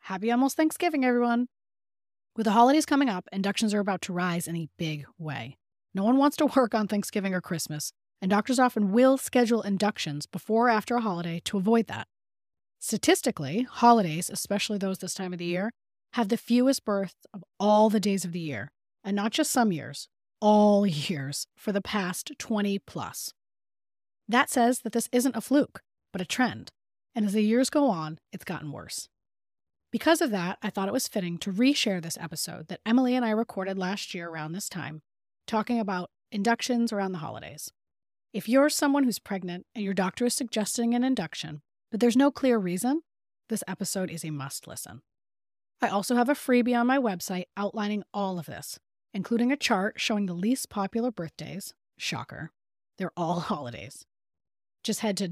Happy almost Thanksgiving, everyone. With the holidays coming up, inductions are about to rise in a big way. No one wants to work on Thanksgiving or Christmas, and doctors often will schedule inductions before or after a holiday to avoid that. Statistically, holidays, especially those this time of the year, have the fewest births of all the days of the year, and not just some years, all years for the past 20 plus. That says that this isn't a fluke, but a trend, and as the years go on, it's gotten worse. Because of that, I thought it was fitting to reshare this episode that Emily and I recorded last year around this time, talking about inductions around the holidays. If you're someone who's pregnant and your doctor is suggesting an induction, but there's no clear reason, this episode is a must listen. I also have a freebie on my website outlining all of this, including a chart showing the least popular birthdays. Shocker. They're all holidays. Just head to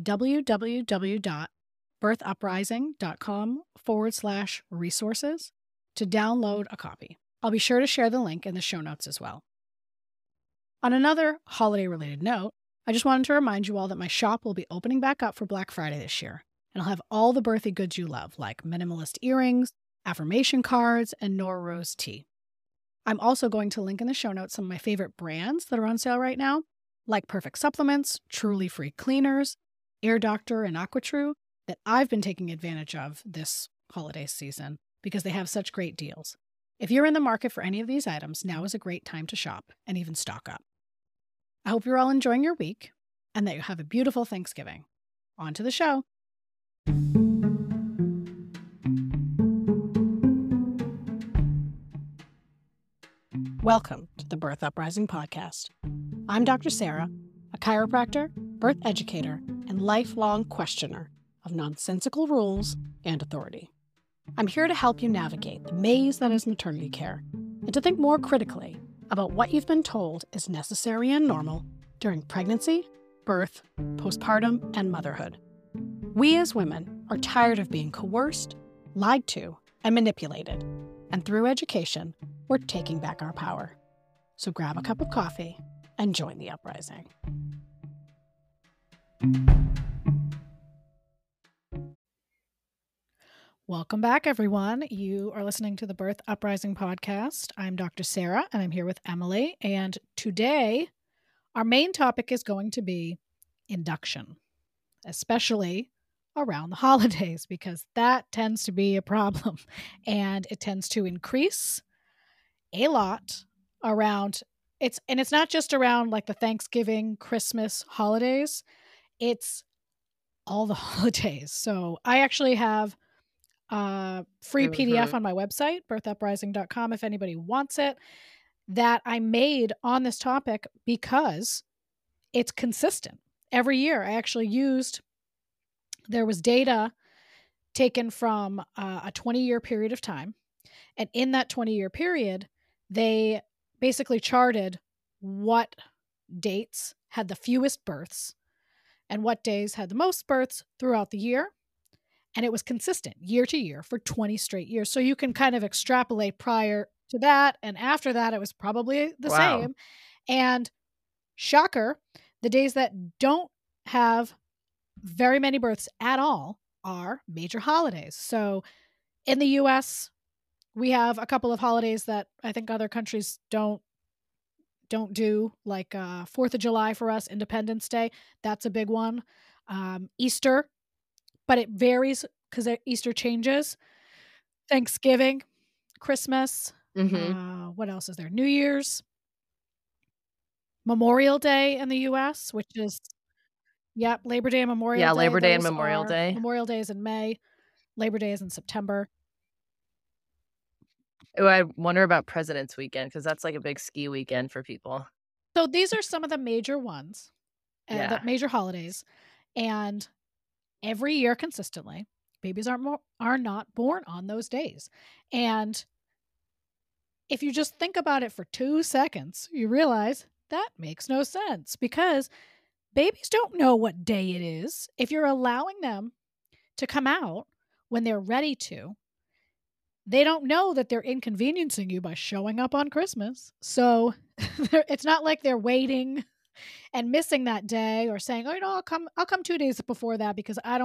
www.birthuprising.com/resources to download a copy. I'll be sure to share the link in the show notes as well. On another holiday-related note, I just wanted to remind you all that my shop will be opening back up for Black Friday this year, and I'll have all the birthday goods you love, like minimalist earrings, affirmation cards, and Nora Rose tea. I'm also going to link in the show notes some of my favorite brands that are on sale right now, like Perfect Supplements, Truly Free Cleaners, Air Doctor, and AquaTrue, that I've been taking advantage of this holiday season because they have such great deals. If you're in the market for any of these items, now is a great time to shop and even stock up. I hope you're all enjoying your week and that you have a beautiful Thanksgiving. On to the show. Welcome to the Birth Uprising podcast. I'm Dr. Sarah, a chiropractor, birth educator, and lifelong questioner of nonsensical rules and authority. I'm here to help you navigate the maze that is maternity care and to think more critically about what you've been told is necessary and normal during pregnancy, birth, postpartum, and motherhood. We as women are tired of being coerced, lied to, and manipulated, and through education, we're taking back our power. So grab a cup of coffee and join the uprising. Welcome back, everyone. You are listening to the Birth Uprising podcast. I'm Dr. Sarah, and I'm here with Emily. And today, our main topic is going to be induction, especially around the holidays, because that tends to be a problem. And it tends to increase a lot around it's not just around like the Thanksgiving, Christmas holidays. It's all the holidays. So I actually have free PDF on my website, birthuprising.com, if anybody wants it, that I made on this topic because it's consistent. Every year I actually there was data taken from a 20-year period of time. And in that 20-year period, they basically charted what dates had the fewest births and what days had the most births throughout the year. And it was consistent year to year for 20 straight years. So you can kind of extrapolate prior to that. And after that, it was probably the same. And shocker, the days that don't have very many births at all are major holidays. So in the US, we have a couple of holidays that I think other countries don't do, like 4th of July for us, Independence Day. That's a big one. Easter, but it varies because Easter changes. Thanksgiving, Christmas. What else is there? New Year's. Memorial Day in the U.S., which is, Labor Day and Memorial Day. Yeah, Labor Day and Memorial Day. Memorial Day is in May. Labor Day is in September. Oh, I wonder about President's Weekend because that's like a big ski weekend for people. So these are some of the major ones, the major holidays. And every year consistently, babies are not born on those days. And if you just think about it for 2 seconds, you realize that makes no sense because babies don't know what day it is. If you're allowing them to come out when they're ready to, they don't know that they're inconveniencing you by showing up on Christmas. So it's not like they're waiting and missing that day or saying, "Oh, I'll come 2 days before that because I don't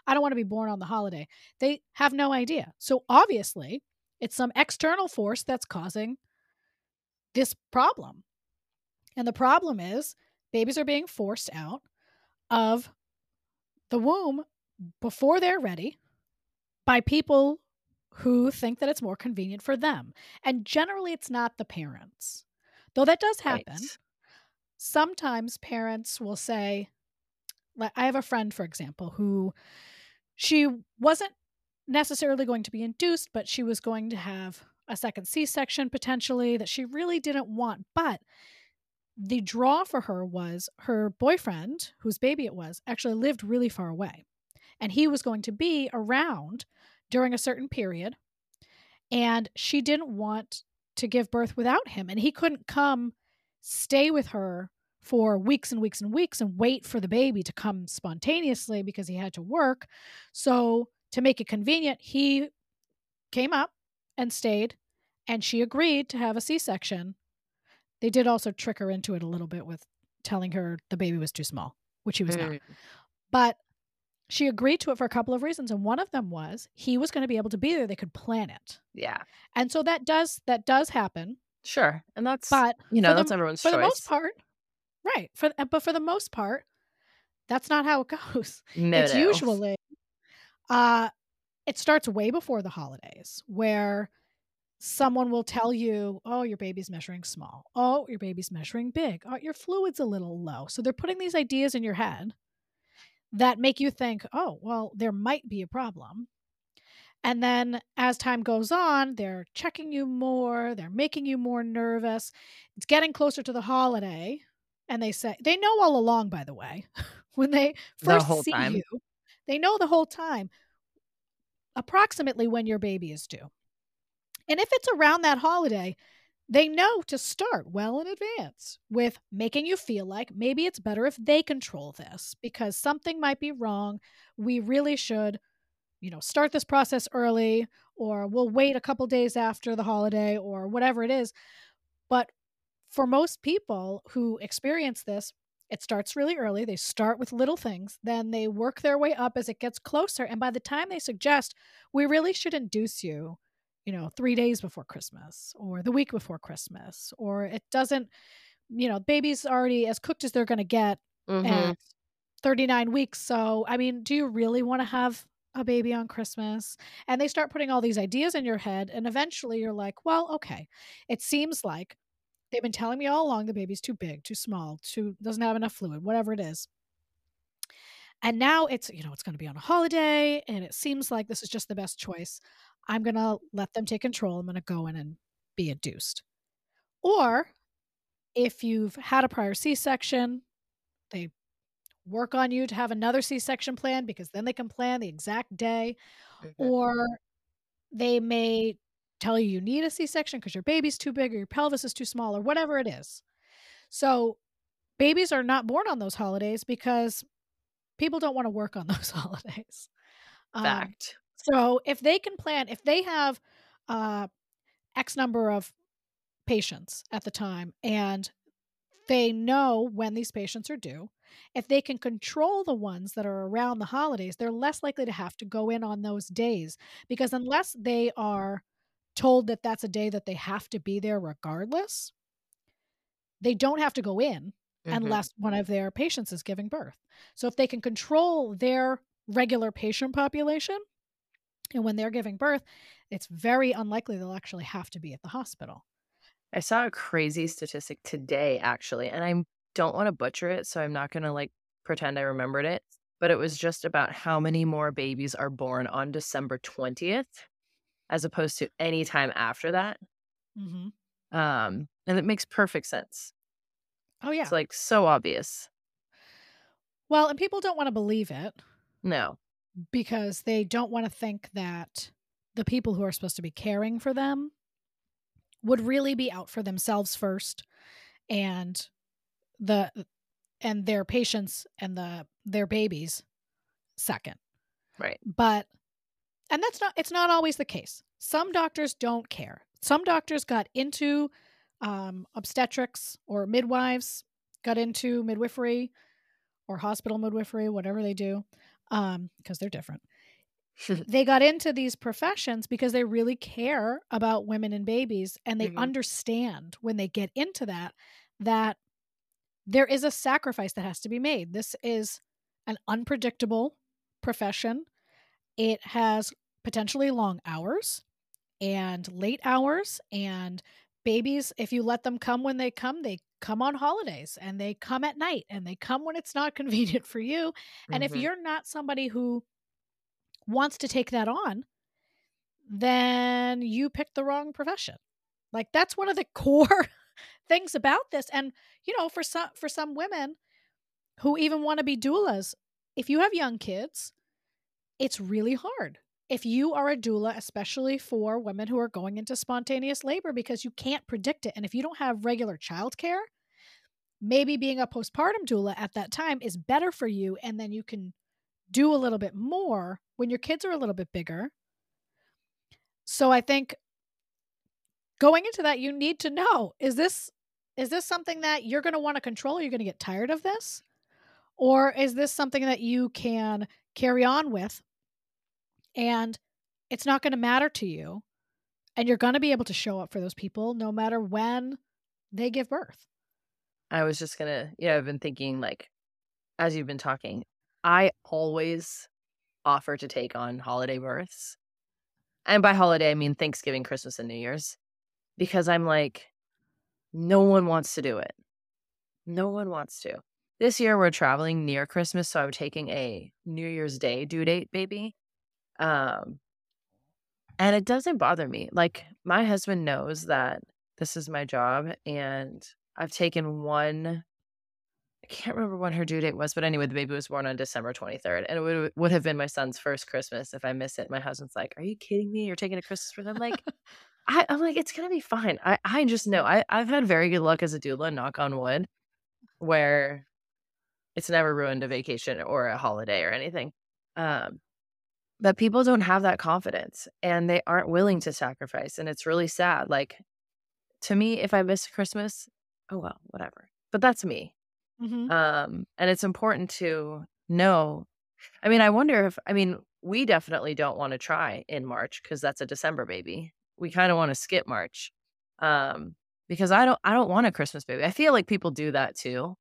I don't want to be born on the holiday. They have no idea. So obviously, it's some external force that's causing this problem. And the problem is babies are being forced out of the womb before they're ready by people who think that it's more convenient for them. And generally, it's not the parents, though that does happen. Right. Sometimes parents will say, like, I have a friend, for example, who she wasn't necessarily going to be induced, but she was going to have a second C-section potentially that she really didn't want. But the draw for her was her boyfriend, whose baby it was, actually lived really far away. And he was going to be around during a certain period. And she didn't want to give birth without him. And he couldn't come stay with her for weeks and weeks and weeks and wait for the baby to come spontaneously because he had to work. So to make it convenient, he came up and stayed, and she agreed to have a C-section. They did also trick her into it a little bit with telling her the baby was too small, which he was not. But she agreed to it for a couple of reasons, and one of them was he was going to be able to be there. They could plan it. Yeah. And so that does happen. Sure. And that's, But that's everyone's choice. For the most part, right. But for the most part, that's not how it goes. It's usually, it starts way before the holidays, where someone will tell you, oh, your baby's measuring small. Oh, your baby's measuring big. Oh, your fluid's a little low. So they're putting these ideas in your head that make you think, oh, well, there might be a problem. And then as time goes on, they're checking you more. They're making you more nervous. It's getting closer to the holiday. And they say, they know all along, by the way, when they first see you, they know the whole time approximately when your baby is due. And if it's around that holiday, they know to start well in advance with making you feel like maybe it's better if they control this because something might be wrong. We really should, start this process early, or we'll wait a couple days after the holiday, or whatever it is. But for most people who experience this, it starts really early. They start with little things, then they work their way up as it gets closer. And by the time they suggest, we really should induce you, 3 days before Christmas or the week before Christmas, or it doesn't, baby's already as cooked as they're going to get at 39 weeks. So, I mean, do you really want to have a baby on Christmas? And they start putting all these ideas in your head. And eventually you're like, well, okay, it seems like they've been telling me all along the baby's too big, too small, doesn't have enough fluid, whatever it is. And now it's, it's going to be on a holiday and it seems like this is just the best choice. I'm going to let them take control. I'm going to go in and be induced. Or if you've had a prior C-section, they work on you to have another C-section plan because then they can plan the exact day. Or they may tell you need a C-section because your baby's too big or your pelvis is too small or whatever it is. So babies are not born on those holidays because people don't want to work on those holidays. Fact. So if they can plan, if they have X number of patients at the time and they know when these patients are due, if they can control the ones that are around the holidays, they're less likely to have to go in on those days, because unless they are told that that's a day that they have to be there regardless, they don't have to go in unless one of their patients is giving birth. So if they can control their regular patient population, and when they're giving birth, it's very unlikely they'll actually have to be at the hospital. I saw a crazy statistic today, actually, and I don't want to butcher it, so I'm not going to pretend I remembered it, but it was just about how many more babies are born on December 20th as opposed to any time after that. And it makes perfect sense. Oh, yeah. It's so obvious. Well, and people don't want to believe it. No. Because they don't want to think that the people who are supposed to be caring for them would really be out for themselves first, and their patients and their babies second. Right. And it's not always the case. Some doctors don't care. Some doctors got into obstetrics, or midwives got into midwifery or hospital midwifery, whatever they do, because they're different. They got into these professions because they really care about women and babies, and they understand when they get into that there is a sacrifice that has to be made. This is an unpredictable profession. It has potentially long hours and late hours, and babies, if you let them come when they come on holidays, and they come at night, and they come when it's not convenient for you. And if Mhm. you're not somebody who wants to take that on, then you picked the wrong profession. Like, that's one of the core things about this. And for some women who even want to be doulas, if you have young kids, it's really hard. If you are a doula, especially for women who are going into spontaneous labor, because you can't predict it. And if you don't have regular childcare, maybe being a postpartum doula at that time is better for you. And then you can do a little bit more when your kids are a little bit bigger. So I think going into that, you need to know, is this something that you're going to want to control? You're going to get tired of this? Or is this something that you can carry on with, and it's not going to matter to you, and you're going to be able to show up for those people no matter when they give birth? I was just gonna, I've been thinking, like, as you've been talking, I always offer to take on holiday births. And by holiday, I mean Thanksgiving, Christmas, and New Year's, because I'm like, no one wants to do it. No one wants to. This year, we're traveling near Christmas, so I'm taking a New Year's Day due date baby. Um, and it doesn't bother me. Like, my husband knows that this is my job, and I've taken one. I can't remember when her due date was, but anyway, the baby was born on December 23rd, and it would have been my son's first Christmas if I miss it. My husband's like, "Are you kidding me? You're taking a Christmas for them?" I'm like, "It's gonna be fine." I just know. I've had very good luck as a doula, knock on wood, where it's never ruined a vacation or a holiday or anything. Um, but people don't have that confidence, and they aren't willing to sacrifice, and it's really sad. Like, to me, if I miss Christmas, oh well, whatever. But that's me. Mm-hmm. And it's important to know. I mean, I wonder if, we definitely don't want to try in March because that's a December baby. We kind of want to skip March. Because I don't want a Christmas baby. I feel like people do that too.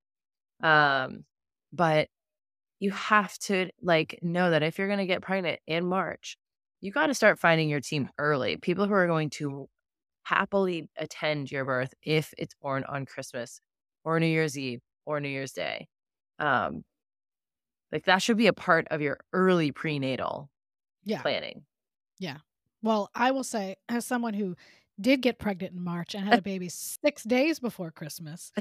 But you have to, like, know that if you're going to get pregnant in March, you got to start finding your team early. People who are going to happily attend your birth if it's born on Christmas or New Year's Eve or New Year's Day. Um, like, that should be a part of your early prenatal Yeah. planning. Yeah. Well, I will say, as someone who did get pregnant in March and had a baby 6 days before Christmas,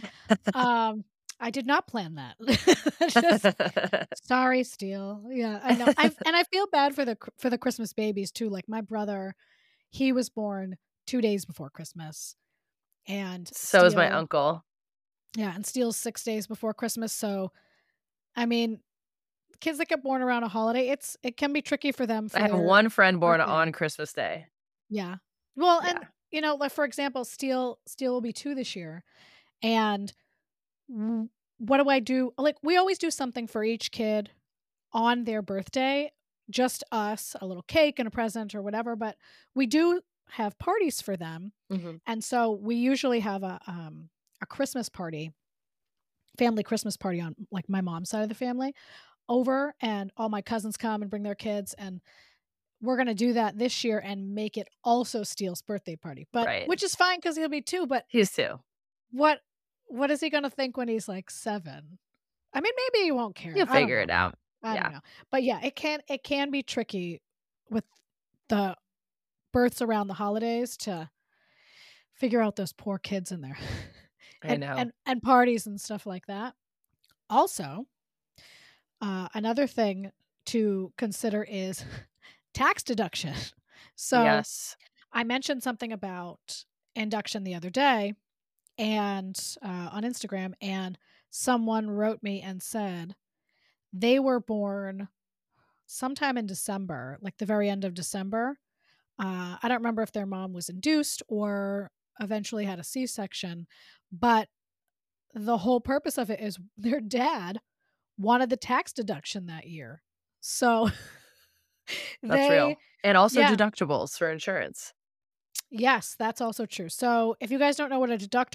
I did not plan that. Just sorry, Steele. Yeah, I know. I feel bad for the Christmas babies too. Like, my brother, he was born 2 days before Christmas, and So is my Steele, uncle. yeah, and Steele's 6 days before Christmas. So, I mean, kids that get born around a holiday, it can be tricky for them I for have their one friend born birthday. on Christmas Day. Yeah. Well, and Yeah. like, for example, Steele will be 2 this year, and what do I do? Like, we always do something for each kid on their birthday, just us, a little cake and a present or whatever, but we do have parties for them. Mhm. And so we usually have a Christmas party, family Christmas party on, like, my mom's side of the family over, and all my cousins come and bring their kids, and we're going to do that this year and make it also Steele's birthday party. But Right. which is fine because he'll be 2, but He's 2. what is he going to think when he's like 7? I mean, maybe he won't care. He'll I don't figure know. it out. I don't Yeah. know. But yeah, it can be tricky with the births around the holidays to figure out those poor kids in there. I know. And parties and stuff like that. Also, another thing to consider is tax deduction. So Yes. I mentioned something about induction the other day, and on Instagram, and someone wrote me and said they were born sometime in December, like the very end of December. I don't remember if their mom was induced or eventually had a C-section, but the whole purpose of it is their dad wanted the tax deduction that year. So That's they, real. And also yeah, deductibles for insurance. yes, that's also true. So if you guys don't know what a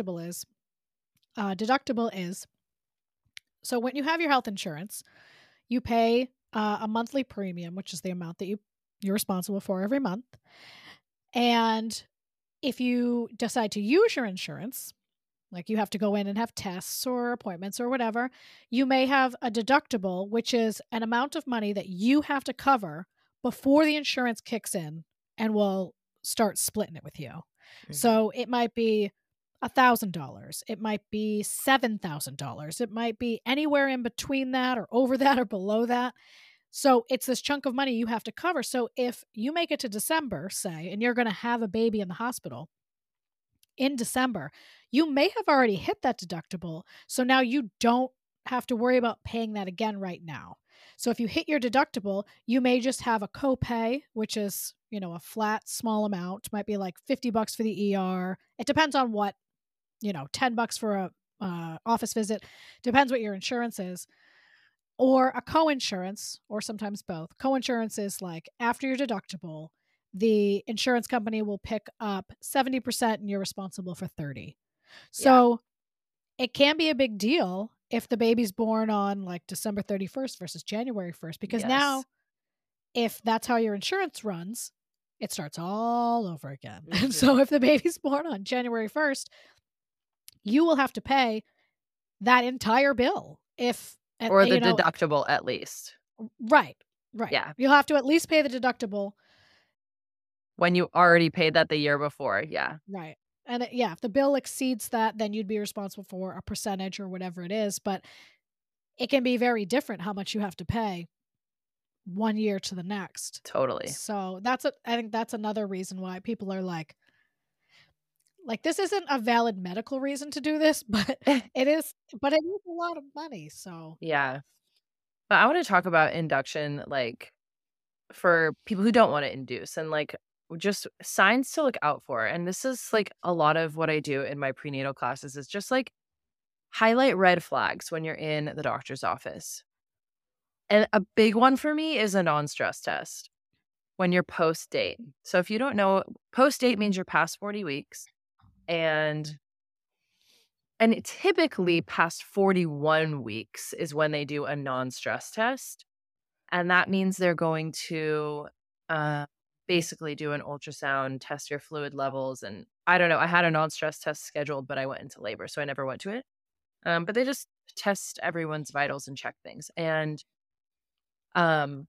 deductible is, so when you have your health insurance, you pay a monthly premium, which is the amount that you're responsible for every month. And if you decide to use your insurance, like you have to go in and have tests or appointments or whatever, you may have a deductible, which is an amount of money that you have to cover before the insurance kicks in and will start splitting it with you. Mhm. So it might be $1,000. It might be $7,000. It might be anywhere in between that or over that or below that. So it's this chunk of money you have to cover. So if you make it to December, say, and you're going to have a baby in the hospital in December, you may have already hit that deductible. So now you don't have to worry about paying that again right now. So if you hit your deductible, you may just have a copay, which is, a flat small amount, might be like $50 for the ER. It depends on what, $10 for a office visit, depends what your insurance is, or a co-insurance, or sometimes both. Co-insurance is like after your deductible, the insurance company will pick up 70% and you're responsible for 30. Yeah. So it can be a big deal if the baby's born on like December 31st versus January 1st, because now Yes. if that's how your insurance runs, it starts all over again. And Mhm. so if the baby's born on January 1st, you will have to pay that entire bill. If, Or the deductible at least. right, right. Yeah. You'll have to at least pay the deductible. When you already paid that the year before. Yeah. Right. And yeah, if the bill exceeds that, then you'd be responsible for a percentage or whatever it is. But it can be very different how much you have to pay one year to the next. Totally. So I think that's another reason why people are like this isn't a valid medical reason to do this, but it is a lot of money. So Yeah. But I wanna talk about induction, like, for people who don't wanna induce and, like, just signs to look out for, and this is, like, a lot of what I do in my prenatal classes is just, like, highlight red flags when you're in the doctor's office. And a big one for me is a non-stress test when you're post-date. So if you don't know, post-date means you're past 40 weeks, and typically past 41 weeks is when they do a non-stress test. And that means they're going to uh, basically do an ultrasound, test your fluid levels. And I don't know, I had a non stress test scheduled, but I went into labor, so I never went to it. But they just test everyone's vitals and check things. And um,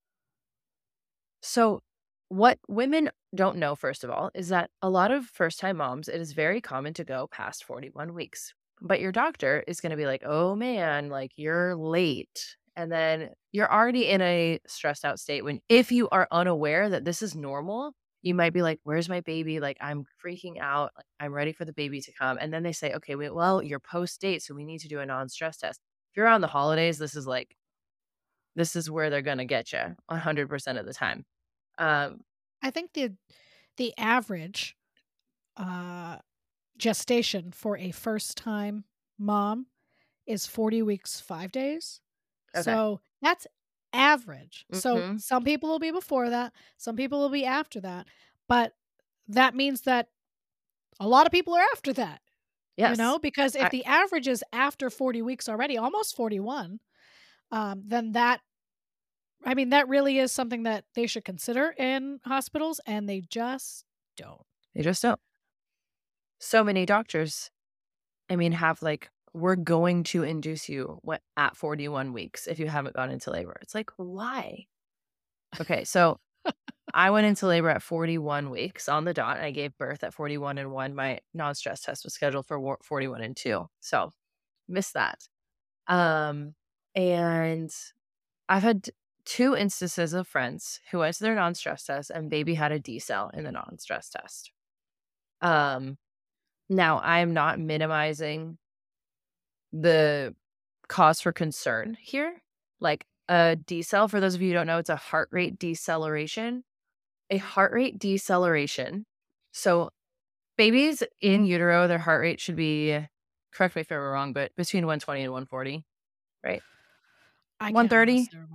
so, what women don't know, first of all, is that a lot of first time moms, it is very common to go past 41 weeks. But your doctor is going to be like, oh man, like you're late. And then you're already in a stressed out state when, if you are unaware that this is normal, you might be like, where's my baby? Like, I'm freaking out. Like, I'm ready for the baby to come. And then they say, okay, wait, well, you're post date. So we need to do a non stress test. If you're on the holidays, this is where they're going to get you 100% of the time. Um, I think the average uh, gestation for a first time mom is 40 weeks, 5 days. okay. So that's average. So Mhm. some people will be before that, some people will be after that. But that means that a lot of people are after that, Yes. because if I the average is after 40 weeks already, almost 41, then that really is something that they should consider in hospitals, and they just don't. they just don't. So many doctors, I mean, have like, "We're going to induce you at 41 weeks if you haven't gone into labor." It's like, "Why?" Okay, so I went into labor at 41 weeks on the dot, and I gave birth at 41 and 1. My non-stress test was scheduled for 41 and 2, so missed that. Um, and I've had 2 instances of friends who went to their non-stress test and baby had a decel in the non-stress test. Um Now, I am not minimizing the cause for concern here. Like a decel, for those of you who don't know, it's a heart rate deceleration. A heart rate deceleration. So, babies in utero, their heart rate should be, correct me if I'm wrong, but between 120 and 140, right? I can't 130? honestly remember.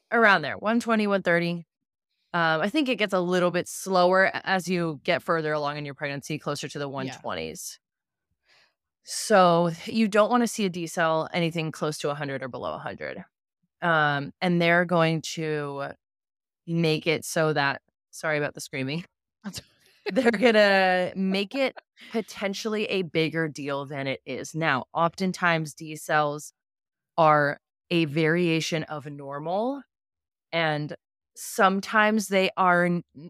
around there, 120, 130. I think it gets a little bit slower as you get further along in your pregnancy, closer to the Yeah. 120s. So you don't want to see a decel anything close to 100 or below 100. And they're going to make it so that, sorry about the screaming, they're going to make it potentially a bigger deal than it is now. Oftentimes, decels are a variation of normal, and sometimes they are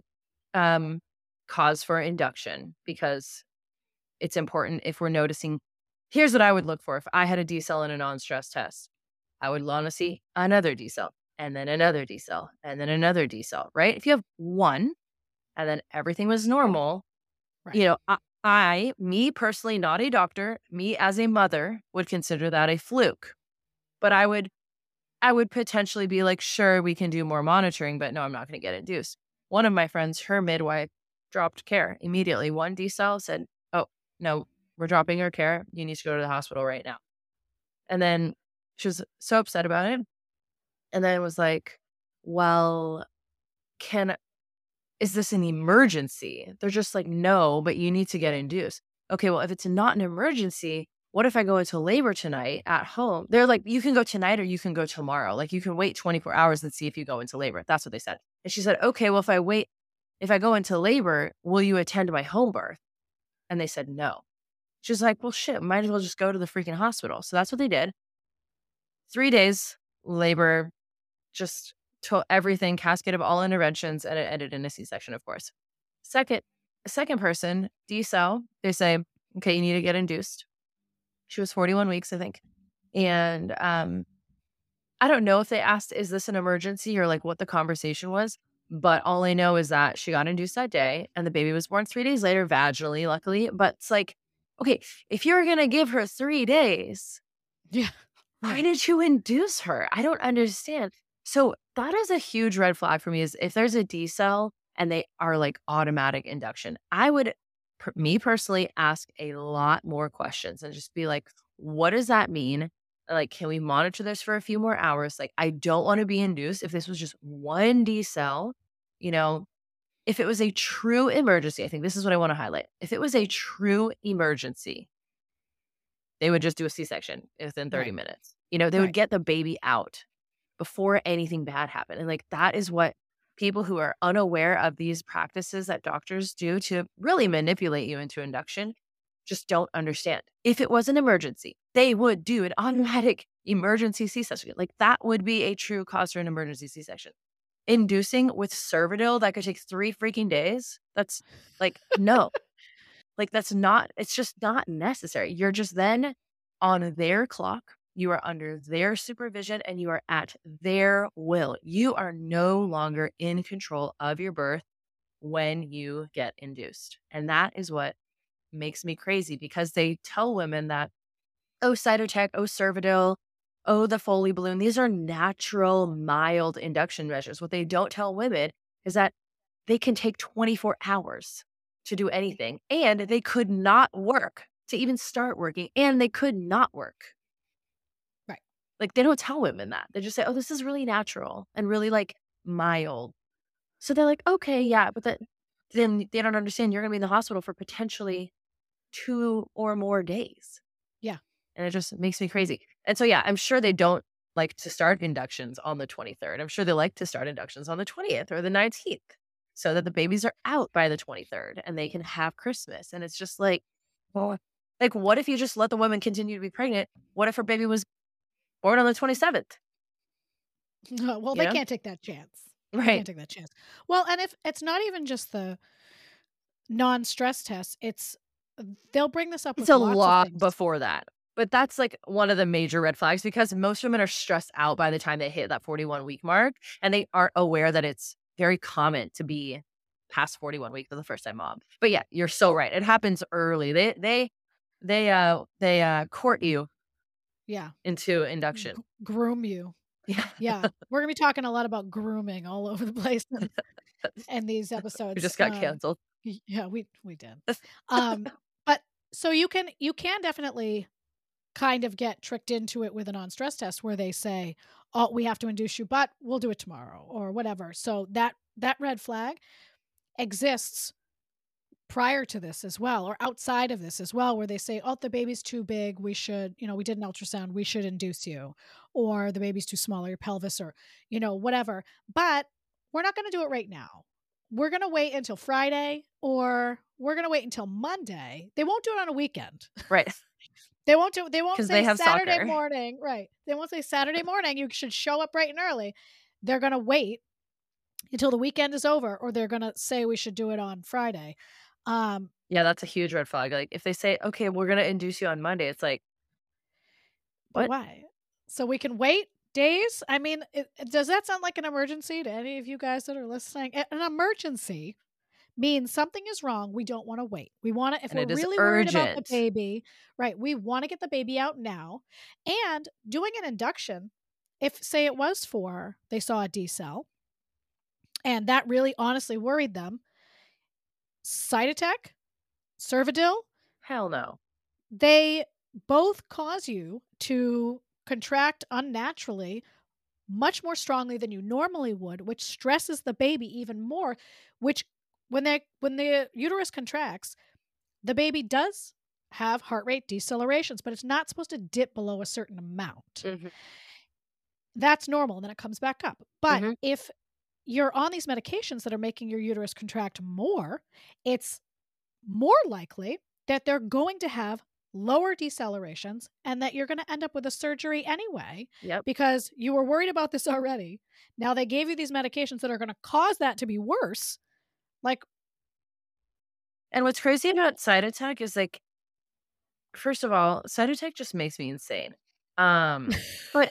cause for induction because it's important if we're noticing. Here's what I would look for if I had a decel in a non-stress test. I would want to see another decel, and then another decel, and then another decel, right? If you have one and then everything was normal, Right. you know, me personally, not a doctor, me as a mother would consider that a fluke. But I would potentially be like, sure, we can do more monitoring, but no, I'm not going to get induced. One of my friends, her midwife, dropped care immediately. One decel said, oh, no, we're dropping her care. You need to go to the hospital right now. And then she was so upset about it. And then was like, well, is this an emergency? They're just like, no, but you need to get induced. Okay, well, if it's not an emergency, what if I go into labor tonight at home? They're like, you can go tonight or you can go tomorrow. Like, you can wait 24 hours and see if you go into labor. That's what they said. And she said, okay, well, if I go into labor, will you attend my home birth? And they said, no. She's like, well, shit, might as well just go to the freaking hospital. So that's what they did. 3 days, labor, just everything, cascade of all interventions, and it ended in a C-section, of course. Second person, decel, they say, okay, you need to get induced. She was 41 weeks, I think. And I don't know if they asked, is this an emergency, or like what the conversation was, but all I know is that she got induced that day and the baby was born 3 days later, vaginally, luckily. But it's like, okay, if you're going to give her 3 days, Yeah. why did you induce her? I don't understand. So that is a huge red flag for me, is if there's a decel and they are like automatic induction, I would, me personally, ask a lot more questions and just be like, what does that mean? Like, can we monitor this for a few more hours? Like, I don't want to be induced. If this was just one decel, you know, if it was a true emergency, I think this is what I want to highlight. If it was a true emergency, they would just do a C-section within 30 Right. minutes. You know, they would get the baby out before anything bad happened. And like, that is what people who are unaware of these practices that doctors do to really manipulate you into induction just don't understand. If it was an emergency, they would do an automatic emergency C-section. Like, that would be a true cause for an emergency C-section. Inducing with Cervidil that could take 3 freaking days. That's like, no. Like, it's just not necessary. You're just then on their clock. You are under their supervision and you are at their will. You are no longer in control of your birth when you get induced. And that is what makes me crazy, because they tell women that, oh, Cytotec, oh, Cervidil, oh, the Foley balloon, these are natural, mild induction measures. What they don't tell women is that they can take 24 hours to do anything, and they could not work to even start working, and they could not work. Right. Like, they don't tell women that. They just say, oh, this is really natural and really like mild. So they're like, okay, yeah, but then they don't understand you're going to be in the hospital for potentially 2 or more days. Yeah. And it just makes me crazy. And so, yeah, I'm sure they don't like to start inductions on the 23rd. I'm sure they like to start inductions on the 20th or the 19th, so that the babies are out by the 23rd and they can have Christmas. And it's just like, well, like, what if you just let the woman continue to be pregnant? What if her baby was born on the 27th? Well, they can't take that chance. Right. They can't take that chance. Well, and if it's not even just the non-stress tests, they'll bring this up It's with a lots of lot things. before that. But that's like one of the major red flags, because most women are stressed out by the time they hit that 41-week mark, and they aren't aware that it's very common to be past 41 weeks for the first time mom. But yeah, you're so right. It happens early. They court you into induction. Groom you. Yeah. Yeah. We're going to be talking a lot about grooming all over the place in these episodes. We just got canceled. Yeah, we did. But so you can definitely kind of get tricked into it with a non-stress test where they say, oh, we have to induce you, but we'll do it tomorrow or whatever. So that red flag exists prior to this as well, or outside of this as well, where they say, oh, the baby's too big, we should, we did an ultrasound, we should induce you, or the baby's too small, or your pelvis, or whatever. But we're not going to do it right now. We're going to wait until Friday, or we're going to wait until Monday. They won't do it on a weekend. Right. They won't say they have Saturday soccer. morning. Right. They won't say Saturday morning, you should show up bright and early. They're going to wait until the weekend is over, or they're going to say we should do it on Friday. Yeah, that's a huge red flag. Like if they say, okay, we're going to induce you on Monday, it's like, what? But why? So we can wait days? I mean, does that sound like an emergency to any of you guys that are listening? An emergency means something is wrong. We don't want to wait. We want to, if we're really worried about the baby, right, we want to get the baby out now. And doing an induction, if say it was they saw a decel, and that really honestly worried them, Cytotec, Cervidil, hell no. They both cause you to contract unnaturally much more strongly than you normally would, which stresses the baby even more, which when the uterus contracts, the baby does have heart rate decelerations, but it's not supposed to dip below a certain amount. Mm-hmm. That's normal, and then it comes back up. But if you're on these medications that are making your uterus contract more, it's more likely that they're going to have lower decelerations and that you're going to end up with a surgery anyway. Yep. Because you were worried about this already. Now they gave you these medications that are going to cause that to be worse. And what's crazy about Cytotec is like, first of all, Cytotec just makes me insane. But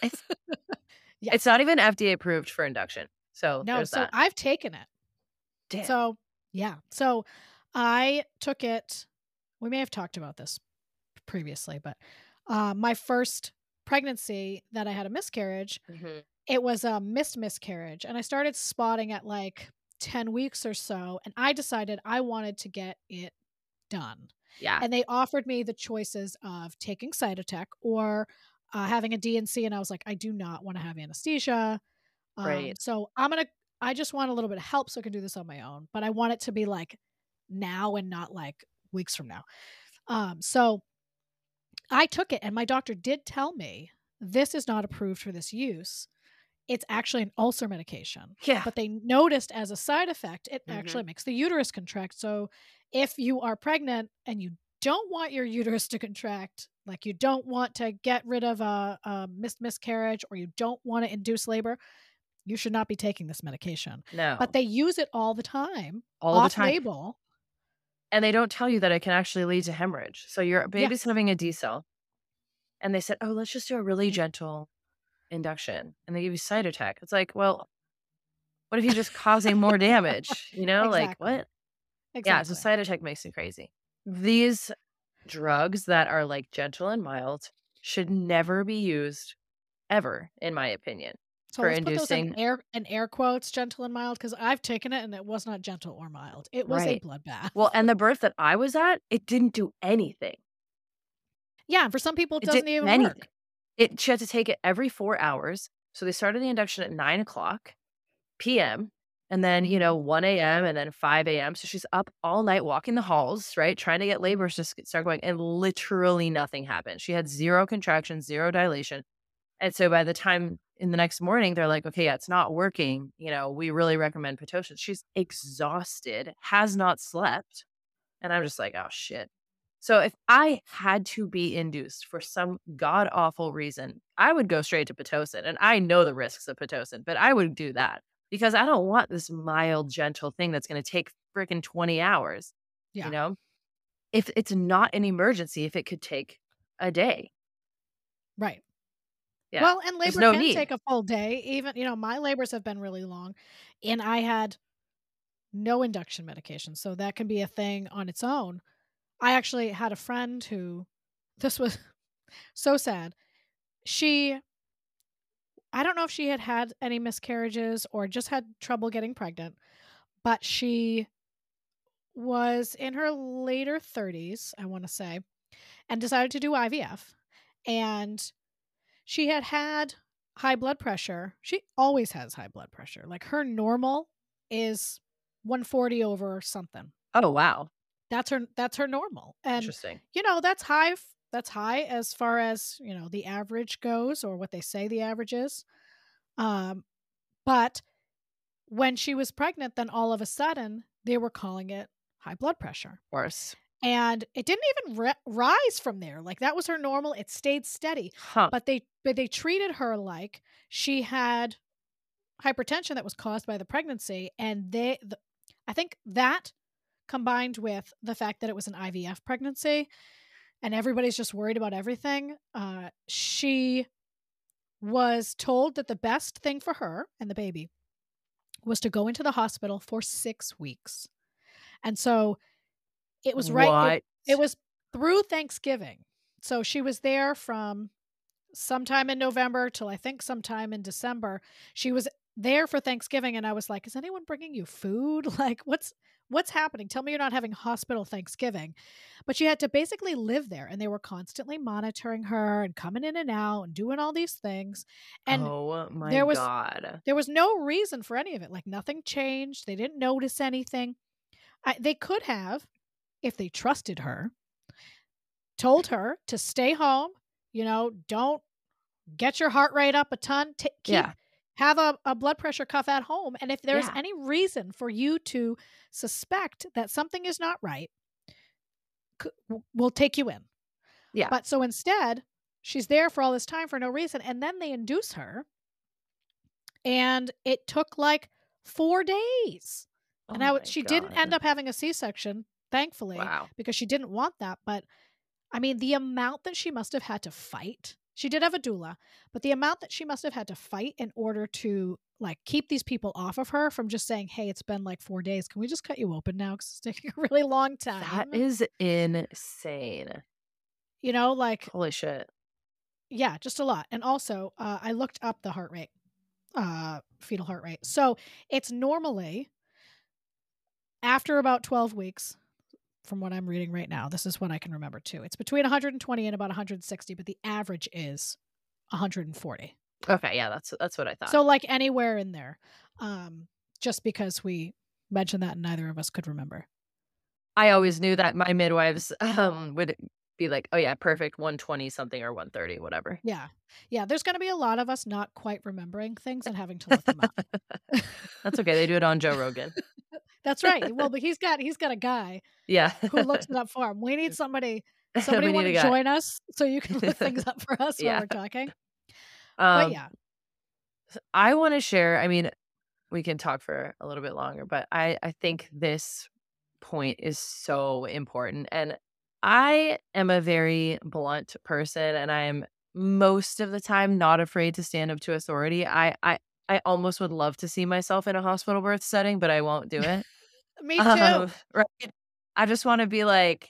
it's not even FDA approved for induction. So no, so I've taken it. Damn. So yeah. So I took it. We may have talked about this previously, but my first pregnancy that I had a miscarriage, it was a missed miscarriage. And I started spotting at like 10 weeks or so. And I decided I wanted to get it done. Yeah. And they offered me the choices of taking Cytotec or having a D&C. And I was like, I do not want to have anesthesia. Right. So I just want a little bit of help so I can do this on my own. But I want it to be like now and not like weeks from now. So I took it, and my doctor did tell me this is not approved for this use. It's actually an ulcer medication. Yeah. But they noticed as a side effect, it actually makes the uterus contract. So if you are pregnant and you don't want your uterus to contract, like you don't want to get rid of a miscarriage, or you don't want to induce labor, you should not be taking this medication. No. But they use it all the time. All the time. Off-label. And they don't tell you that it can actually lead to hemorrhage. So your baby's having a decel, and they said, oh, let's just do a really gentle induction. And they give you Cytotec. It's like, well, what if you're just causing more damage? Exactly. Like what? Exactly. Yeah, so Cytotec makes me crazy. These drugs that are like gentle and mild should never be used ever, in my opinion. So let's put those in air quotes, gentle and mild, because I've taken it and it was not gentle or mild. It was a bloodbath. Well, and the birth that I was at, it didn't do anything. Yeah, and for some people, it doesn't even work. She had to take it every 4 hours. So they started the induction at 9:00 p.m. and then, 1 a.m. and then 5 a.m. So she's up all night walking the halls, right? Trying to get labors to start going. And literally nothing happened. She had 0 contractions, 0 dilation. And so by the time in the next morning, they're like, okay, yeah, it's not working. We really recommend Pitocin. She's exhausted, has not slept. And I'm just like, oh, shit. So if I had to be induced for some god-awful reason, I would go straight to Pitocin. And I know the risks of Pitocin, but I would do that because I don't want this mild, gentle thing that's going to take freaking 20 hours. Yeah. If it's not an emergency, if it could take a day. Right. Yeah. Well, and labor can take a full day. Even, my labors have been really long, and I had no induction medication. So that can be a thing on its own. I actually had a friend who, this was so sad. I don't know if she had any miscarriages or just had trouble getting pregnant, but she was in her later 30s, I want to say, and decided to do IVF. And she had high blood pressure. She always has high blood pressure. Like her normal is 140 over something. Oh, wow. That's her normal. And Interesting. that's high as far as, the average goes, or what they say the average is. But when she was pregnant, then all of a sudden they were calling it high blood pressure. Of course. And it didn't even rise from there. Like that was her normal. It stayed steady. Huh. But they treated her like she had hypertension that was caused by the pregnancy, and I think that combined with the fact that it was an IVF pregnancy and everybody's just worried about everything, she was told that the best thing for her and the baby was to go into the hospital for 6 weeks. And so it was it was through Thanksgiving. So she was there from sometime in November till I think sometime in December. She was there for Thanksgiving, and I was like, is anyone bringing you food? Like, what's happening? Tell me you're not having hospital Thanksgiving. But she had to basically live there, and they were constantly monitoring her and coming in and out and doing all these things. And oh my God. There was no reason for any of it. Like nothing changed. They didn't notice anything. They could have, if they trusted her, told her to stay home, don't get your heart rate up a ton, have a blood pressure cuff at home. And if there's any reason for you to suspect that something is not right, we'll take you in. Yeah. But so instead, she's there for all this time for no reason. And then they induce her. And it took like 4 days. She didn't end up having a C-section, thankfully, because she didn't want that. But I mean, the amount that she must have had to fight. She did have a doula, but the amount that she must have had to fight in order to like keep these people off of her from just saying, hey, it's been like 4 days. Can we just cut you open now? Because it's taking a really long time. That is insane. Like holy shit. Yeah, just a lot. And also, I looked up the heart rate, fetal heart rate. So it's normally after about 12 weeks. From what I'm reading right now, this is what I can remember too. It's between 120 and about 160, but the average is 140. Okay, yeah, that's what I thought. So like anywhere in there, just because we mentioned that and neither of us could remember. I always knew that my midwives would be like, oh yeah, perfect, 120 something or 130, whatever. Yeah. There's going to be a lot of us not quite remembering things and having to look them up. That's okay. They do it on Joe Rogan. That's right. Well, but he's got a guy who looks it up for him. We need somebody want to join us so you can look things up for us while we're talking. But yeah. I want to share, I mean, we can talk for a little bit longer, but I think this point is so important. And I am a very blunt person, and I am most of the time not afraid to stand up to authority. I almost would love to see myself in a hospital birth setting, but I won't do it. Me too. Right. I just want to be like,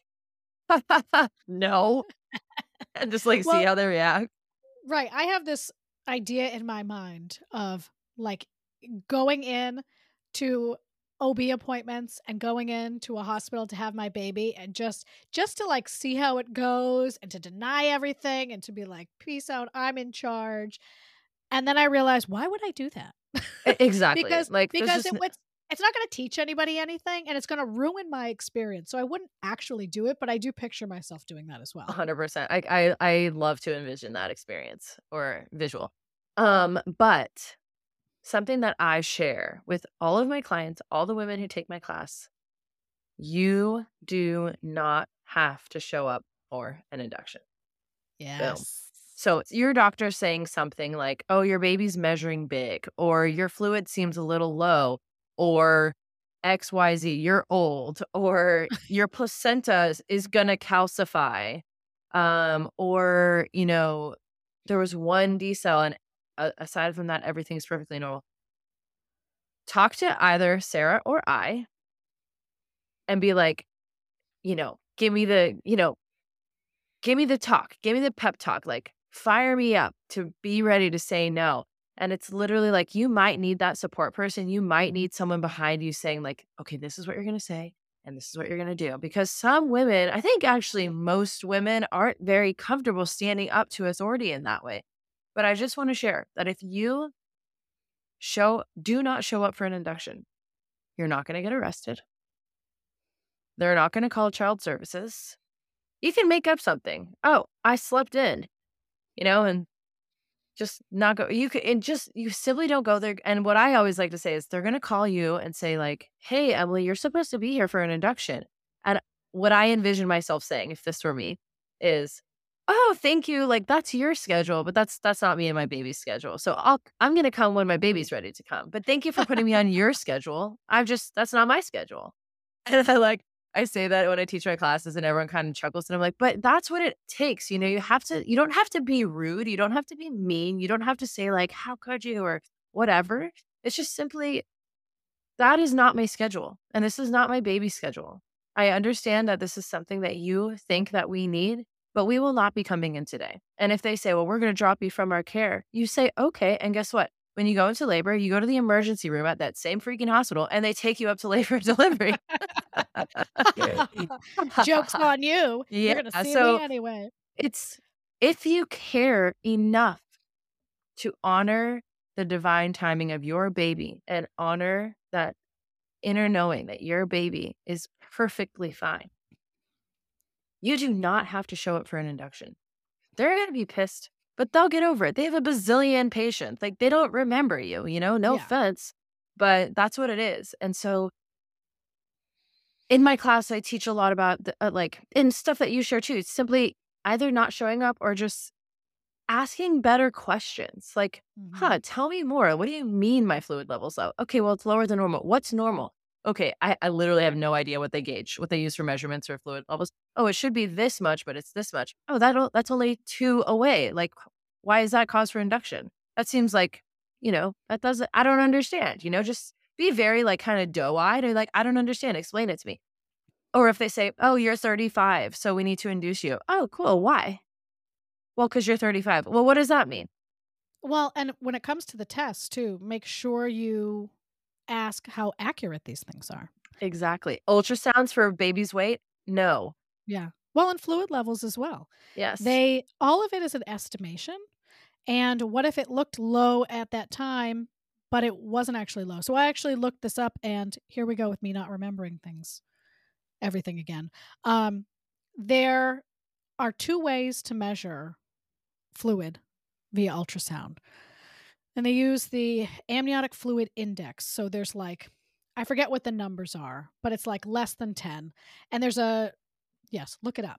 no, and just like see how they react. Right. I have this idea in my mind of like going in to OB appointments and going into a hospital to have my baby and just to like see how it goes and to deny everything and to be like, peace out, I'm in charge. And then I realized, why would I do that? Exactly. because it's not going to teach anybody anything, and it's going to ruin my experience. So I wouldn't actually do it, but I do picture myself doing that as well. 100%. I love to envision that experience or visual. But something that I share with all of my clients, all the women who take my class, you do not have to show up for an induction. Yes. Boom. So your doctor saying something like, oh, your baby's measuring big, or your fluid seems a little low, or XYZ, you're old, or your placenta is going to calcify. Or, there was one decel, and aside from that, everything's perfectly normal. Talk to either Sarah or I and be like, give me the talk, give me the pep talk, like fire me up to be ready to say no. And it's literally like, you might need that support person. You might need someone behind you saying like, okay, this is what you're going to say. And this is what you're going to do. Because some women, I think actually most women aren't very comfortable standing up to authority in that way. But I just want to share that if you do not show up for an induction, you're not going to get arrested. They're not going to call child services. You can make up something. Oh, I slept in, and just not go. You simply don't go there. And what I always like to say is they're going to call you and say like, "Hey, Emily, you're supposed to be here for an induction." And what I envision myself saying, if this were me, is, "Oh, thank you. Like that's your schedule, but that's not me and my baby's schedule. So I'm going to come when my baby's ready to come. But thank you for putting me on your schedule. That's not my schedule." And I say that when I teach my classes and everyone kind of chuckles and I'm like, but that's what it takes. You don't have to be rude. You don't have to be mean. You don't have to say like, how could you or whatever. It's just simply, that is not my schedule. And this is not my baby's schedule. I understand that this is something that you think that we need, but we will not be coming in today. And if they say, well, we're going to drop you from our care, you say, okay. And guess what? When you go into labor, you go to the emergency room at that same freaking hospital and they take you up to labor and delivery. Joke's on you. Yeah. You're going to see me anyway. It's, if you care enough to honor the divine timing of your baby and honor that inner knowing that your baby is perfectly fine, you do not have to show up for an induction. They're going to be pissed, but they'll get over it. They have a bazillion patients. Like they don't remember you, no offense, but that's what it is. And so in my class, I teach a lot about and stuff that you share too. It's simply either not showing up or just asking better questions. Like, tell me more. What do you mean my fluid level's low? Okay, well, it's lower than normal. What's normal? Okay, I literally have no idea what they use for measurements or fluid levels. Oh, it should be this much, but it's this much. Oh, that's only 2 away. Like, why is that cause for induction? That seems like, that doesn't, I don't understand, just be very like kind of doe-eyed or like, I don't understand. Explain it to me. Or if they say, oh, you're 35, so we need to induce you. Oh, cool. Why? Well, because you're 35. Well, what does that mean? Well, and when it comes to the tests too, make sure you ask how accurate these things are. Exactly. Ultrasounds for baby's weight? No. Yeah. Well, and fluid levels as well. Yes. All of it is an estimation. And what if it looked low at that time, but it wasn't actually low? So I actually looked this up, and here we go with me not remembering everything again. There are 2 ways to measure fluid via ultrasound. And they use the amniotic fluid index. So there's I forget what the numbers are, but it's like less than 10. And there's yes, look it up.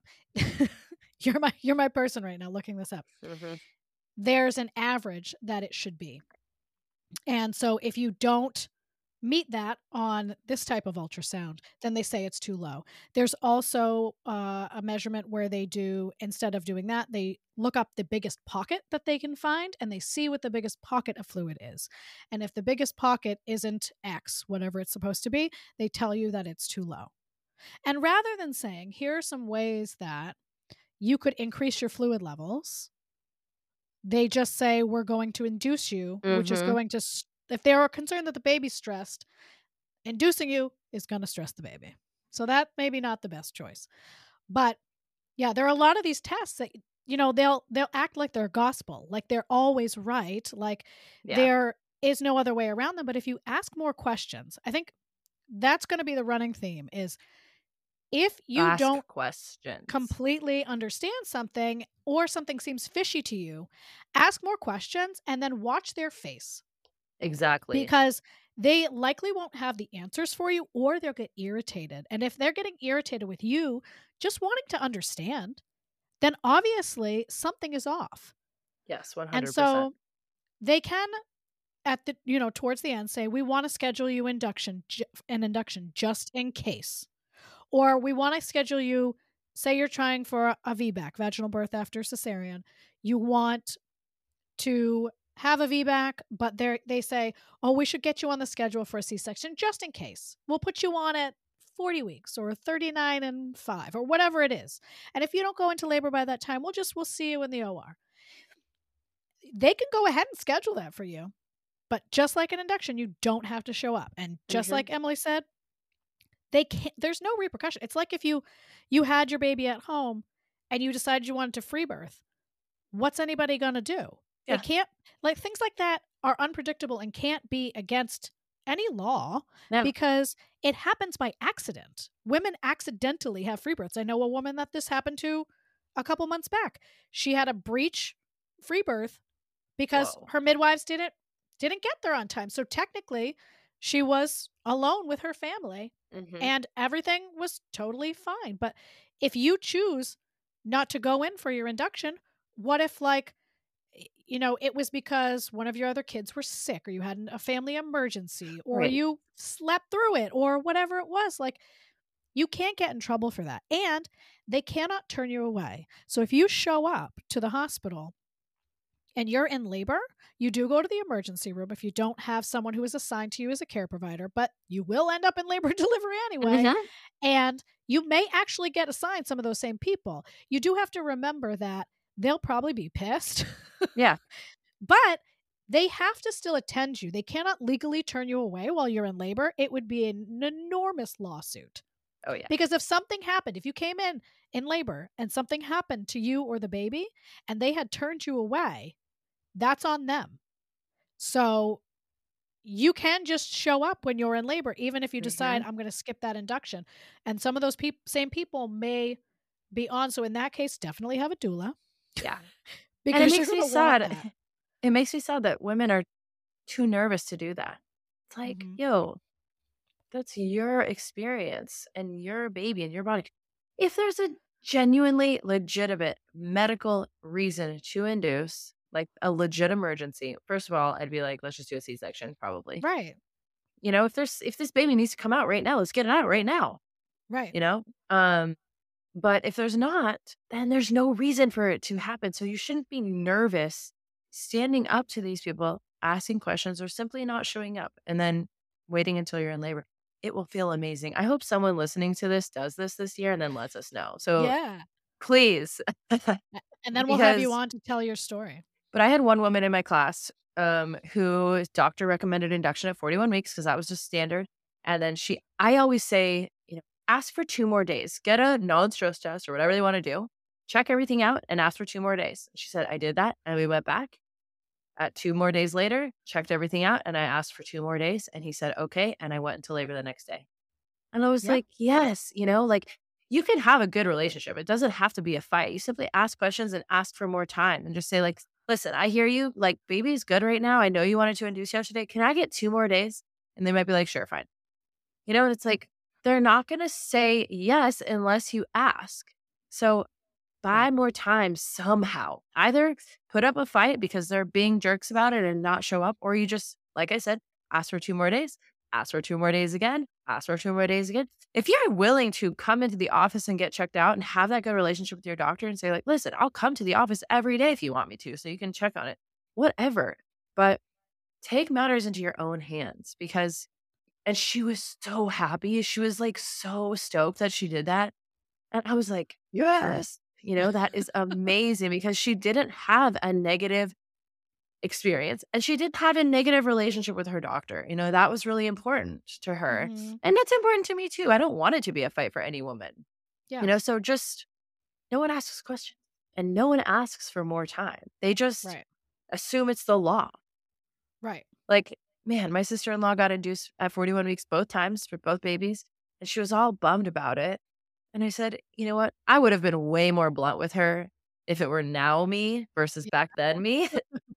You're my person right now looking this up. Mm-hmm. There's an average that it should be. And so if you don't meet that on this type of ultrasound, then they say it's too low. There's also a measurement where they do, instead of doing that, they look up the biggest pocket that they can find and they see what the biggest pocket of fluid is. And if the biggest pocket isn't X, whatever it's supposed to be, they tell you that it's too low. And rather than saying, here are some ways that you could increase your fluid levels, they just say, we're going to induce you, which is going to, if they are concerned that the baby's stressed, inducing you is going to stress the baby. So that may be not the best choice. But yeah, there are a lot of these tests that, they'll act like they're gospel, like they're always right, like there is no other way around them. But if you ask more questions, I think that's going to be the running theme is, if you don't completely understand something or something seems fishy to you, ask more questions and then watch their face. Exactly. Because they likely won't have the answers for you, or they'll get irritated. And if they're getting irritated with you just wanting to understand, then obviously something is off. Yes, 100%. And so they can, at the towards the end, say, we want to schedule you an induction just in case. Or we want to schedule you, say you're trying for a VBAC, vaginal birth after cesarean. You want to have a VBAC, but they say, oh, we should get you on the schedule for a C-section just in case. We'll put you on at 40 weeks or 39 and 5 or whatever it is. And if you don't go into labor by that time, we'll see you in the OR. They can go ahead and schedule that for you. But just like an induction, you don't have to show up. And just like Emily said, there's no repercussion. It's like if you had your baby at home and you decided you wanted to free birth. What's anybody going to do? Yeah. It can't, like, things like that are unpredictable and can't be against any law No. because it happens by accident. Women accidentally have free births. I know a woman that this happened to a couple months back. She had a breech free birth because Whoa. her midwives didn't get there on time. So technically, she was alone with her family Mm-hmm. and everything was totally fine. But if you choose not to go in for your induction, what if, like, it was because one of your other kids were sick or you had a family emergency or Right. you slept through it or whatever it was? Like, you can't get in trouble for that. And they cannot turn you away. So if you show up to the hospital and you're in labor, you do go to the emergency room if you don't have someone who is assigned to you as a care provider, but you will end up in labor and delivery anyway. Mm-hmm. And you may actually get assigned some of those same people. You do have to remember that they'll probably be pissed, Yeah. but they have to still attend you. They cannot legally turn you away while you're in labor. It would be an enormous lawsuit. Oh, yeah. Because if something happened, if you came in labor and something happened to you or the baby and they had turned you away, that's on them. So you can just show up when you're in labor, even if you decide Mm-hmm. I'm going to skip that induction. And some of those same people may be on. So in that case, definitely have a doula. Yeah. And it Because you're makes me going to want sad. that. It makes me sad that women are too nervous to do that. It's like, Mhm. yo, that's your experience and your baby and your body. If there's a genuinely legitimate medical reason to induce, like a legit emergency, first of all, I'd be like, let's just do a C-section, probably. Right. If this baby needs to come out right now, let's get it out right now. Right. You know? But if there's not, then there's no reason for it to happen. So you shouldn't be nervous standing up to these people, asking questions, or simply not showing up and then waiting until you're in labor. It will feel amazing. I hope someone listening to this does this year and then lets us know. So Yeah. please, And then we'll have you because, on to tell your story. but I had one woman in my class whose doctor recommended induction at 41 weeks because that was just standard. And then I always say, ask for 2 more days, get a non-stress test or whatever they want to do, check everything out and ask for 2 more days. She said, I did that. And we went back at 2 more days later, checked everything out. And I asked for 2 more days and he said, okay. And I went into labor the next day. And I was Yep. like, yes, like you can have a good relationship. It doesn't have to be a fight. You simply ask questions and ask for more time and just say like, listen, I hear you. Like baby's good right now. I know you wanted to induce yesterday. Can I get 2 more days? And they might be like, sure, fine. And it's like, they're not going to say yes unless you ask. So buy more time somehow. Either put up a fight because they're being jerks about it and not show up, or you just, like I said, ask for 2 more days, ask for 2 more days again, ask for 2 more days again. If you're willing to come into the office and get checked out and have that good relationship with your doctor and say like, listen, I'll come to the office every day if you want me to, so you can check on it, whatever. But take matters into your own hands and she was so happy. She was like so stoked that she did that. And I was like, yes, that is amazing because she didn't have a negative experience and she didn't have a negative relationship with her doctor. That was really important to her. Mhm. And that's important to me too. I don't want it to be a fight for any woman, Yeah. so just no one asks questions and no one asks for more time. They just Right. assume it's the law. Right. Like, man, my sister-in-law got induced at 41 weeks both times for both babies, and she was all bummed about it. And I said, you know what? I would have been way more blunt with her if it were now me versus back then me.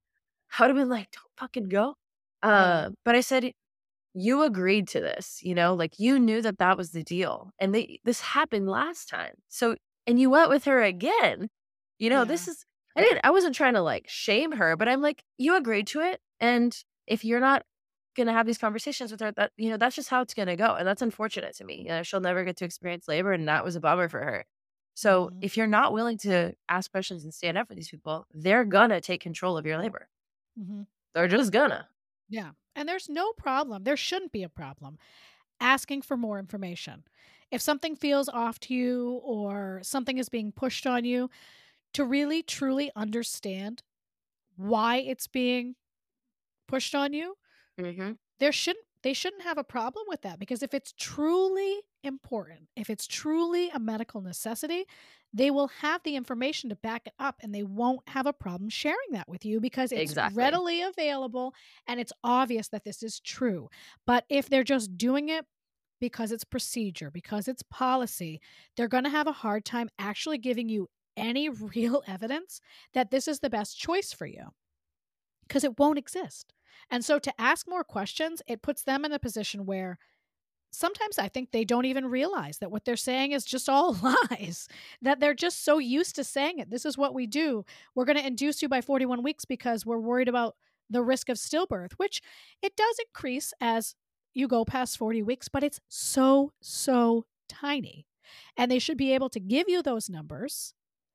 I would have been like, don't fucking go. Yeah. But I said, you agreed to this, like you knew that was the deal. And this happened last time. So, and you went with her again. Yeah. This is, I wasn't trying to like shame her, but I'm like, you agreed to it. And if you're not going to have these conversations with her, that, that's just how it's going to go. And that's unfortunate to me. She'll never get to experience labor. And that was a bummer for her. So Mhm. if you're not willing to ask questions and stand up for these people, they're going to take control of your labor. Mhm. They're just gonna. Yeah. And there's no problem. There shouldn't be a problem asking for more information. If something feels off to you or something is being pushed on you, to really truly understand why it's being pushed on you, Mm-hmm. there shouldn't they shouldn't have a problem with that, because if it's truly important, if it's truly a medical necessity, they will have the information to back it up, and they won't have a problem sharing that with you because it's Exactly. readily available and it's obvious that this is true. But if they're just doing it because it's procedure, because it's policy, they're going to have a hard time actually giving you any real evidence that this is the best choice for you, because it won't exist. And so to ask more questions, it puts them in a position where sometimes I think they don't even realize that what they're saying is just all lies, that they're just so used to saying it. This is what we do. We're going to induce you by 41 weeks because we're worried about the risk of stillbirth, which it does increase as you go past 40 weeks, but it's so, so tiny. And they should be able to give you those numbers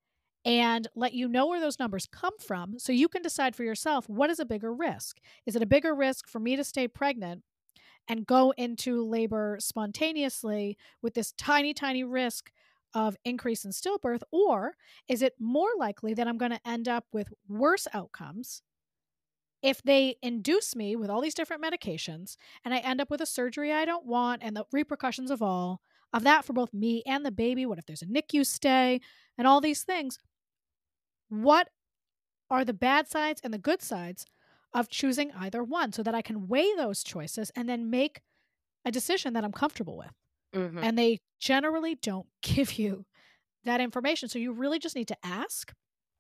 and let you know where those numbers come from so you can decide for yourself, what is a bigger risk? Is it a bigger risk for me to stay pregnant and go into labor spontaneously with this tiny, tiny risk of increase in stillbirth? Or is it more likely that I'm going to end up with worse outcomes if they induce me with all these different medications and I end up with a surgery I don't want, and the repercussions of all of that for both me and the baby? What if there's a NICU stay and all these things? What are the bad sides and the good sides of choosing either one, so that I can weigh those choices and then make a decision that I'm comfortable with? Hmm. And they generally don't give you that information. So you really just need to ask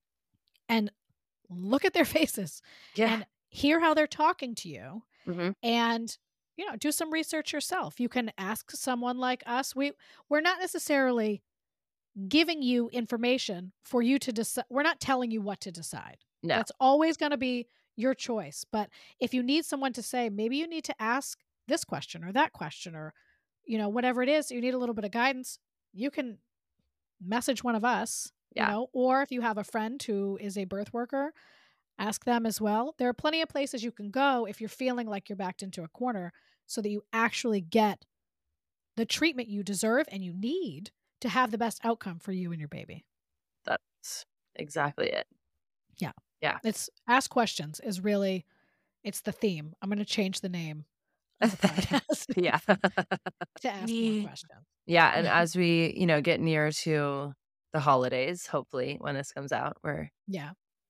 and look at their faces Yeah. and hear how they're talking to you, Hmm. and do some research yourself. You can ask someone like us. We're not necessarily giving you information for you to decide. We're not telling you what to decide. No. That's always going to be your choice. But if you need someone to say, maybe you need to ask this question or that question, or, whatever it is, you need a little bit of guidance, you can message one of us, Yeah. or if you have a friend who is a birth worker, ask them as well. There are plenty of places you can go if you're feeling like you're backed into a corner, so that you actually get the treatment you deserve and you need to have the best outcome for you and your baby. That's exactly it. Yeah. Yeah. It's ask questions is really, it's the theme. I'm going to change the name of the podcast Yeah. to ask more questions. Yeah. And as we, get near to the holidays, hopefully when this comes out, we're Yeah.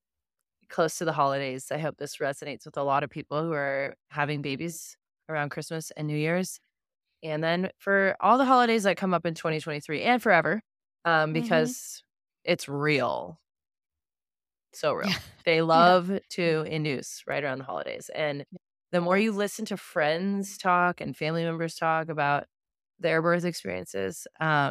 close to the holidays. I hope this resonates with a lot of people who are having babies around Christmas and New Year's. And then for all the holidays that come up in 2023 and forever, Mm-hmm. because it's real. So real. Yeah. They Yeah. love to induce right around the holidays. And the more you listen to friends talk and family members talk about their birth experiences,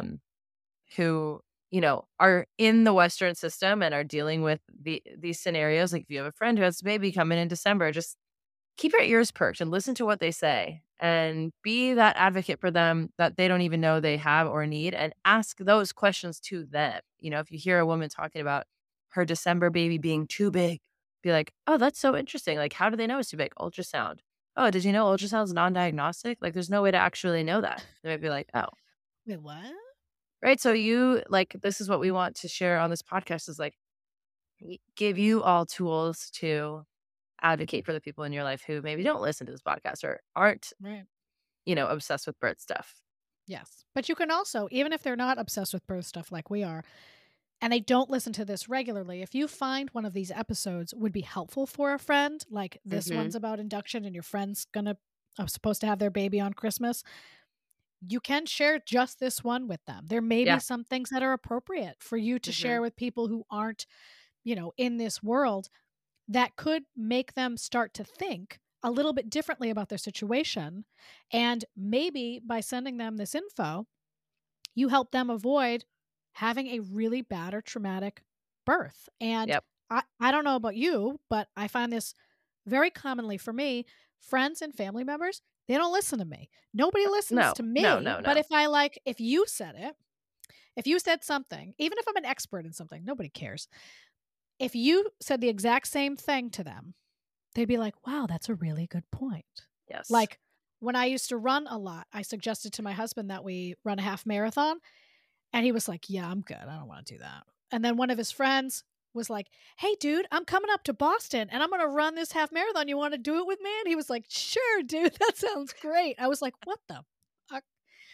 who, are in the Western system and are dealing with these scenarios. Like if you have a friend who has a baby coming in December, just keep your ears perked and listen to what they say and be that advocate for them that they don't even know they have or need, and ask those questions to them. If you hear a woman talking about her December baby being too big, be like, oh, that's so interesting. Like, how do they know it's too big? Ultrasound. Oh, did you know ultrasound is non-diagnostic? Like, there's no way to actually know that. They might be like, oh, Wait, what? right. So this is what we want to share on this podcast, is like, give you all tools to advocate for the people in your life who maybe don't listen to this podcast or aren't, Right. obsessed with birth stuff. Yes. But you can also, even if they're not obsessed with birth stuff like we are, and they don't listen to this regularly, if you find one of these episodes would be helpful for a friend, like this Hmm. one's about induction and your friend's supposed to have their baby on Christmas, you can share just this one with them. There may be Yeah. some things that are appropriate for you to Hmm. share with people who aren't, in this world, that could make them start to think a little bit differently about their situation. And maybe by sending them this info, you help them avoid having a really bad or traumatic birth. And Yep. I don't know about you, but I find this very commonly for me. Friends and family members, they don't listen to me. Nobody listens No, to no, me. no, But no. if you said it, if you said something, even if I'm an expert in something, nobody cares. If you said the exact same thing to them, they'd be like, wow, that's a really good point. Yes. Like when I used to run a lot, I suggested to my husband that we run a half marathon. And he was like, yeah, I'm good. I don't want to do that. And then one of his friends was like, hey, dude, I'm coming up to Boston and I'm going to run this half marathon. You want to do it with me? And he was like, sure, dude, that sounds great. I was like, what the fuck?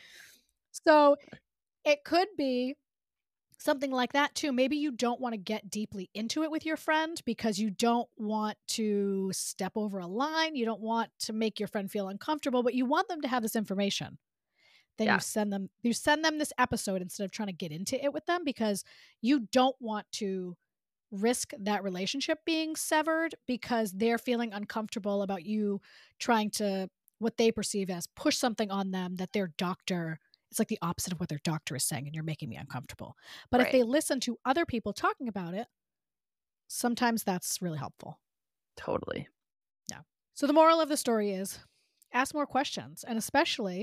So it could be something like that too. Maybe you don't want to get deeply into it with your friend because you don't want to step over a line. You don't want to make your friend feel uncomfortable, but you want them to have this information. Then Yeah. you send them this episode instead of trying to get into it with them, because you don't want to risk that relationship being severed because they're feeling uncomfortable about you trying to, what they perceive as, push something on them that their doctor, it's like the opposite of what their doctor is saying, and you're making me uncomfortable. But if Right. they listen to other people talking about it, sometimes that's really helpful. Totally. Yeah. So the moral of the story is ask more questions, and especially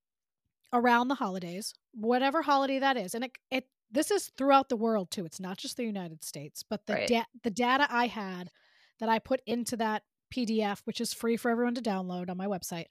around the holidays, whatever holiday that is. And this is throughout the world too. It's not just the United States, but the Right. the data I had that I put into that PDF, which is free for everyone to download on my website,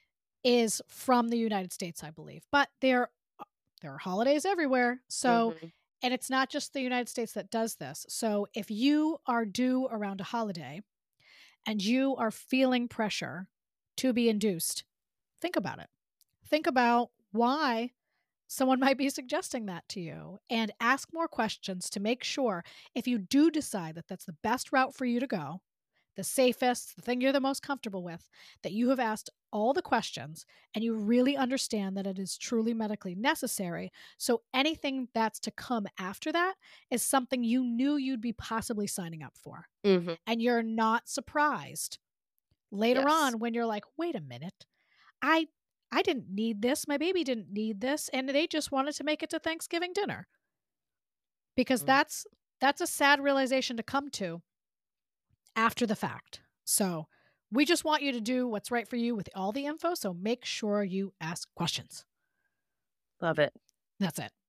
is from the United States, I believe. But there are holidays everywhere. So, Mhm. and it's not just the United States that does this. So if you are due around a holiday and you are feeling pressure to be induced, think about it. Think about why someone might be suggesting that to you, and ask more questions to make sure, if you do decide that that's the best route for you to go, the safest, the thing you're the most comfortable with, that you have asked all the questions and you really understand that it is truly medically necessary. So anything that's to come after that is something you knew you'd be possibly signing up for. Mhm. And you're not surprised later Yes. on when you're like, wait a minute, I I didn't need this. My baby didn't need this, and they just wanted to make it to Thanksgiving dinner. Because Mhm. that's a sad realization to come to after the fact. So, we just want you to do what's right for you with all the info, so make sure you ask questions. Love it. That's it.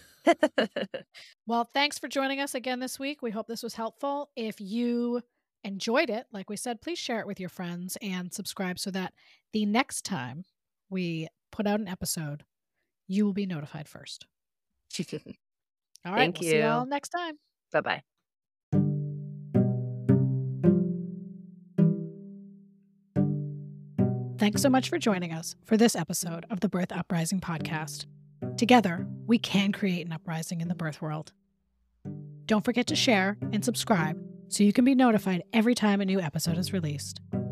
Well, thanks for joining us again this week. We hope this was helpful. If you enjoyed it, like we said, please share it with your friends and subscribe so that the next time we put out an episode, you will be notified first. All right, Thank we'll see you all you. next time. Bye-bye. Thanks so much for joining us for this episode of the Birth Uprising podcast. Together, we can create an uprising in the birth world. Don't forget to share and subscribe so you can be notified every time a new episode is released.